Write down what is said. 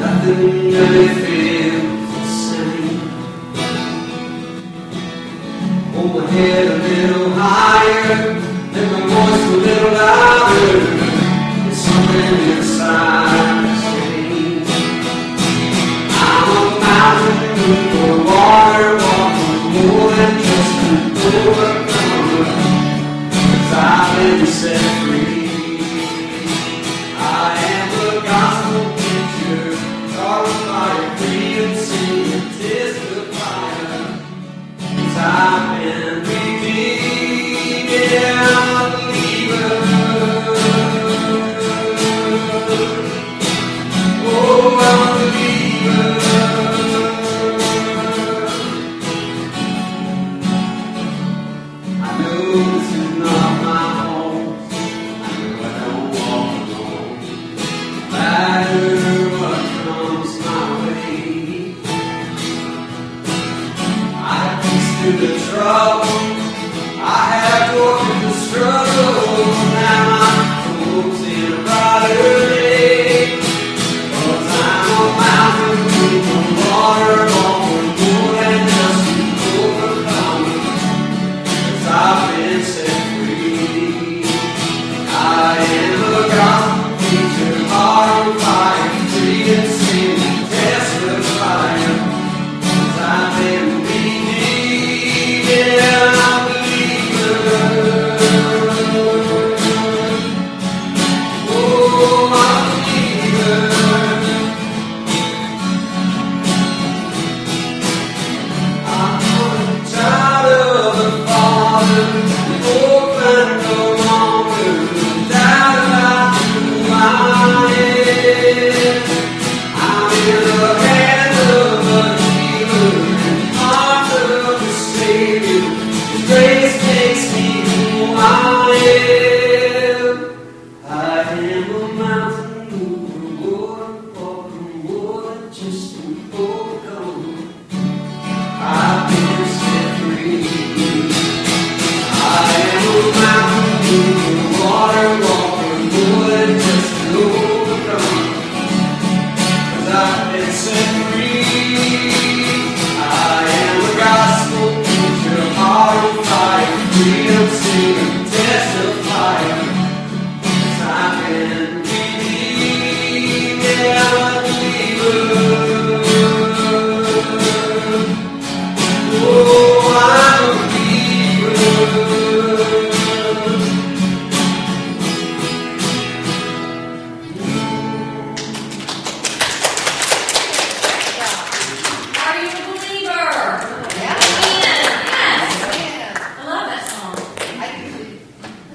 Nothing really feels the same. Hold my head a little higher, let my voice a little louder. There's something inside that's changed. I'm a mountain for water, walking more than just an overcomer. 'Cause I've been set free. I am the gospel preacher, glorify freedom, sing and testify. 'Cause I've been redeemed, yeah, I'm a believer. Oh, I'm a believer. I know this is not my home. I know I don't walk alone. No matter what comes my way, I have peace through the trouble. I have joy through the struggle. Now my hope's in a brighter day. 'Cause I'm a mountain moving from water, walking more than just an overcomer. 'Cause I've been set free. I am the gospel preacher, heart on fire, free and sing and testify. 'Cause I've been redeemed, yeah, I'm a believer. Oh, I'm a believer. I'm a child of the Father, orphan no longer, doubt about who I am. I'm in the hands of a healer, and arms of the Savior. His grace makes me who I am. I am a mountain mover, water walking, water just an overcomer. I've been set free. I am a mountain mover, water walking, more than just an overcomer. 'Cause I've been set free. I am a gospel preacher, heart on fire, freedom sing and testify. 'Cause I've been redeemed, yeah, I'm a believer. Oh,